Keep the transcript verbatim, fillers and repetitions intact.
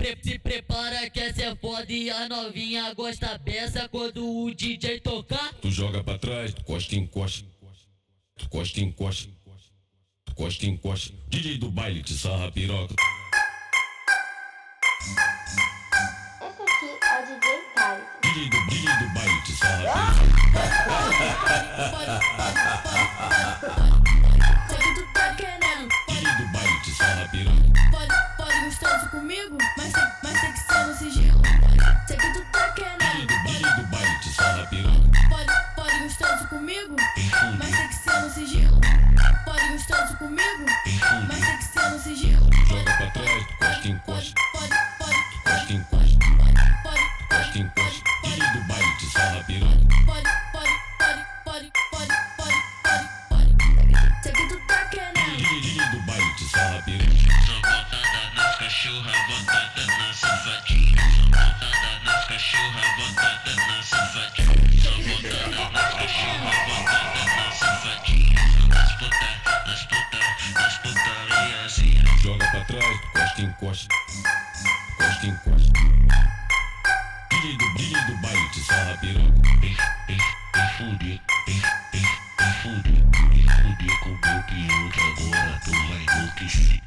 pre se prepara que essa é foda e a novinha gosta dessa quando o D J tocar. Tu joga pra trás, tu costa encosta, tu costa encosta, tu costa encosta. D J do baile te sarra a piroca. Esse aqui é o D J Thales. D J do, D J do baile te sarra a piroca. Sei que tu tá querendo. D J do baile te sarra a piroca. Pode, pode gostoso comigo, mas tem, mas tem que ser no sigilo. Sei que tu tá D J querendo. do, D J do baile te sarra a piroca. Pode, pode gostoso comigo, mas tem que ser no sigilo. Pode gostoso comigo, mas tem que ser no sigilo. Joga pra trás, tu costa encosta, Pode, pode, tu costa encosta, pode, tu costa encosta. D J do baile te sarra a piroca. pode, pode, pode, pode, pode, pode, pode. Sei que tu tá querendo. D J do baile te sarra a piroca. Só botada nas cachorra, botada na safadinha. Só botada nas cachorra, botada na safadinha. Só botada nas cachorra, botada na safadinha. Só nas puta, nas puta, nas putariazinha. Joga pra trás, tu costa encosta, tu costa encosta. D J do, D J do baile te sarra a piroca. Vem, vem, vem fuder, vem, vem, vem fuder. Vem fuder com o meu piloto agora, tu vai enlouquecer.